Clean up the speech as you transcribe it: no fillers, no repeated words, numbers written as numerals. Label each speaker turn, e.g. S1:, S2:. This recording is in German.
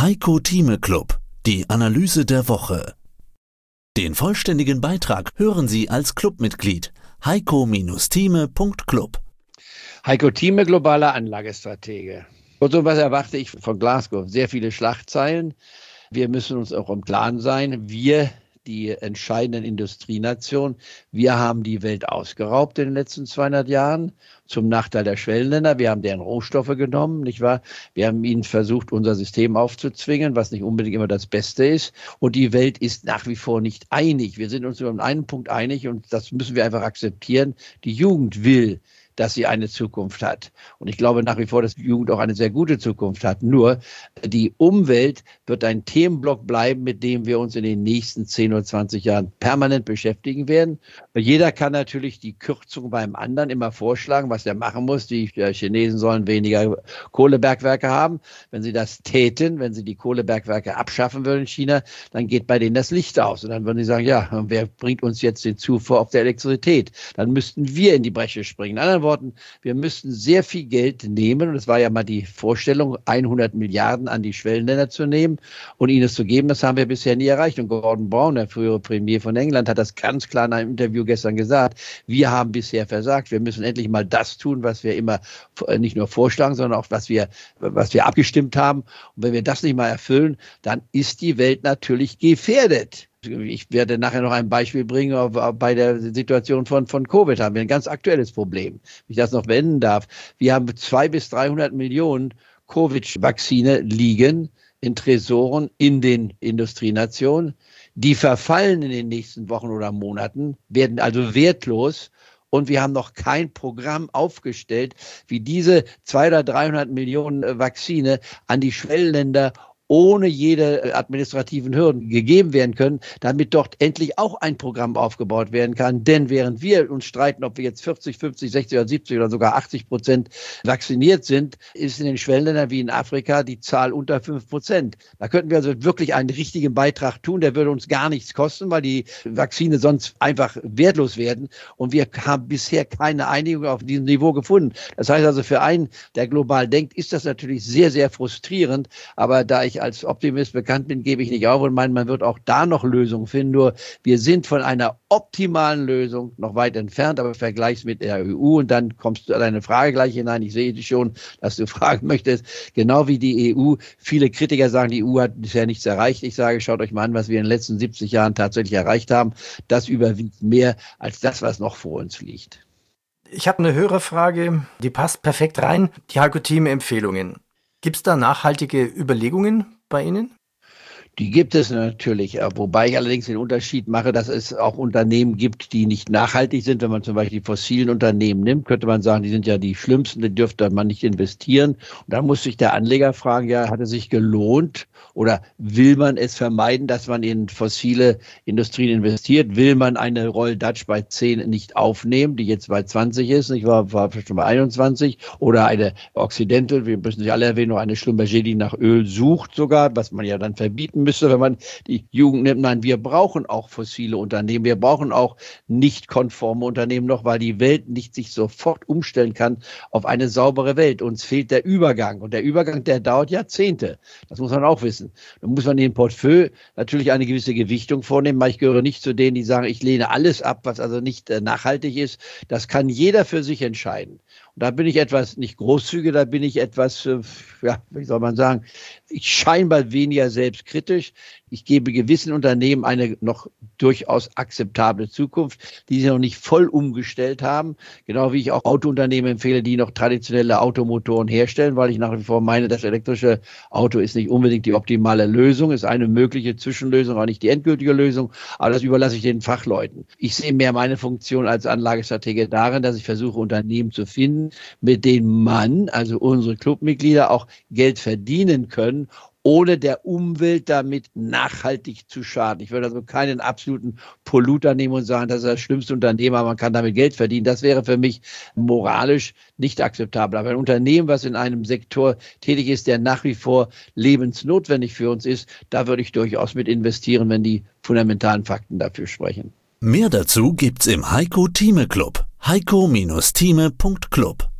S1: Heiko Thieme Club, die Analyse der Woche. Den vollständigen Beitrag hören Sie als Clubmitglied heiko-thieme.club.
S2: Heiko Thieme, globaler Anlagestratege. Und so was erwarte ich von Glasgow? Sehr viele Schlagzeilen. Wir müssen uns auch im Klaren sein, wir, die entscheidenden Industrienationen, wir haben die Welt ausgeraubt in den letzten 200 Jahren zum Nachteil der Schwellenländer. Wir haben deren Rohstoffe genommen, nicht wahr? Wir haben ihnen versucht, unser System aufzuzwingen, was nicht unbedingt immer das Beste ist. Und die Welt ist nach wie vor nicht einig. Wir sind uns nur an einem Punkt einig und das müssen wir einfach akzeptieren. Die Jugend will, dass sie eine Zukunft hat. Und ich glaube nach wie vor, dass die Jugend auch eine sehr gute Zukunft hat. Nur die Umwelt wird ein Themenblock bleiben, mit dem wir uns in den nächsten 10 oder 20 Jahren permanent beschäftigen werden. Jeder kann natürlich die Kürzung beim anderen immer vorschlagen, was er machen muss. Die Chinesen sollen weniger Kohlebergwerke haben. Wenn sie das täten, wenn sie die Kohlebergwerke abschaffen würden in China, dann geht bei denen das Licht aus. Und dann würden sie sagen, ja, wer bringt uns jetzt den Zufuhr auf der Elektrizität? Dann müssten wir in die Bresche springen. In anderen Worten, wir müssten sehr viel Geld nehmen, und es war ja mal die Vorstellung, 100 Milliarden an die Schwellenländer zu nehmen und ihnen es zu geben. Das haben wir bisher nie erreicht. Und Gordon Brown, der frühere Premier von England, hat das ganz klar in einem Interview gestern gesagt. Wir haben bisher versagt. Wir müssen endlich mal das tun, was wir immer nicht nur vorschlagen, sondern auch was wir abgestimmt haben. Und wenn wir das nicht mal erfüllen, dann ist die Welt natürlich gefährdet. Ich werde nachher noch ein Beispiel bringen, bei der Situation von Covid haben wir ein ganz aktuelles Problem. Wenn ich das noch beenden darf. Wir haben 200 bis 300 Millionen Covid-Vakzine liegen in Tresoren in den Industrienationen. Die verfallen in den nächsten Wochen oder Monaten, werden also wertlos. Und wir haben noch kein Programm aufgestellt, wie diese 200 oder 300 Millionen Vakzine an die Schwellenländer ohne jede administrativen Hürden gegeben werden können, damit dort endlich auch ein Programm aufgebaut werden kann. Denn während wir uns streiten, ob wir jetzt 40, 50, 60 oder 70 oder sogar 80% vacciniert sind, ist in den Schwellenländern wie in Afrika die Zahl unter 5%. Da könnten wir also wirklich einen richtigen Beitrag tun. Der würde uns gar nichts kosten, weil die Vakzine sonst einfach wertlos werden. Und wir haben bisher keine Einigung auf diesem Niveau gefunden. Das heißt also, für einen, der global denkt, ist das natürlich sehr, sehr frustrierend. Aber da ich als Optimist bekannt bin, gebe ich nicht auf und meine, man wird auch da noch Lösungen finden. Nur wir sind von einer optimalen Lösung noch weit entfernt, aber vergleichs mit der EU und dann kommst du an deine Frage gleich hinein. Ich sehe schon, dass du fragen möchtest, genau wie die EU. Viele Kritiker sagen, die EU hat bisher nichts erreicht. Ich sage, schaut euch mal an, was wir in den letzten 70 Jahren tatsächlich erreicht haben. Das überwiegt mehr als das, was noch vor uns liegt.
S3: Ich habe eine Hörerfrage, die passt perfekt rein. Die Heiko Thieme Empfehlungen. Gibt es da nachhaltige Überlegungen bei Ihnen?
S2: Die gibt es natürlich, wobei ich allerdings den Unterschied mache, dass es auch Unternehmen gibt, die nicht nachhaltig sind. Wenn man zum Beispiel die fossilen Unternehmen nimmt, könnte man sagen, die sind ja die schlimmsten, die dürfte man nicht investieren. Und dann muss sich der Anleger fragen, ja, hat es sich gelohnt oder will man es vermeiden, dass man in fossile Industrien investiert? Will man eine Royal Dutch bei 10 nicht aufnehmen, die jetzt bei 20 ist? Ich war schon bei 21. Oder eine Occidental, wir müssen sich alle erwähnen, noch eine Schlumberger, die nach Öl sucht sogar, was man ja dann verbieten müsste, wenn man die Jugend nimmt. Nein, wir brauchen auch fossile Unternehmen. Wir brauchen auch nicht konforme Unternehmen noch, weil die Welt nicht sich sofort umstellen kann auf eine saubere Welt. Uns fehlt der Übergang. Und der Übergang, der dauert Jahrzehnte. Das muss man auch wissen. Da muss man in dem Portfolio natürlich eine gewisse Gewichtung vornehmen. Ich gehöre nicht zu denen, die sagen, ich lehne alles ab, was also nicht nachhaltig ist. Das kann jeder für sich entscheiden. Und da bin ich etwas nicht großzügig, da bin ich etwas, wie soll man sagen, ich scheinbar weniger selbstkritisch. Ich gebe gewissen Unternehmen eine noch durchaus akzeptable Zukunft, die sie noch nicht voll umgestellt haben. Genau wie ich auch Autounternehmen empfehle, die noch traditionelle Automotoren herstellen, weil ich nach wie vor meine, das elektrische Auto ist nicht unbedingt die optimale Lösung, ist eine mögliche Zwischenlösung, auch nicht die endgültige Lösung. Aber das überlasse ich den Fachleuten. Ich sehe mehr meine Funktion als Anlagestratege darin, dass ich versuche, Unternehmen zu finden, mit denen man, also unsere Clubmitglieder, auch Geld verdienen können, ohne der Umwelt damit nachhaltig zu schaden. Ich würde also keinen absoluten Polluter nehmen und sagen, das ist das schlimmste Unternehmen, aber man kann damit Geld verdienen. Das wäre für mich moralisch nicht akzeptabel. Aber ein Unternehmen, was in einem Sektor tätig ist, der nach wie vor lebensnotwendig für uns ist, da würde ich durchaus mit investieren, wenn die fundamentalen Fakten dafür sprechen.
S1: Mehr dazu gibt's im Heiko Thieme Club. heiko-thieme.club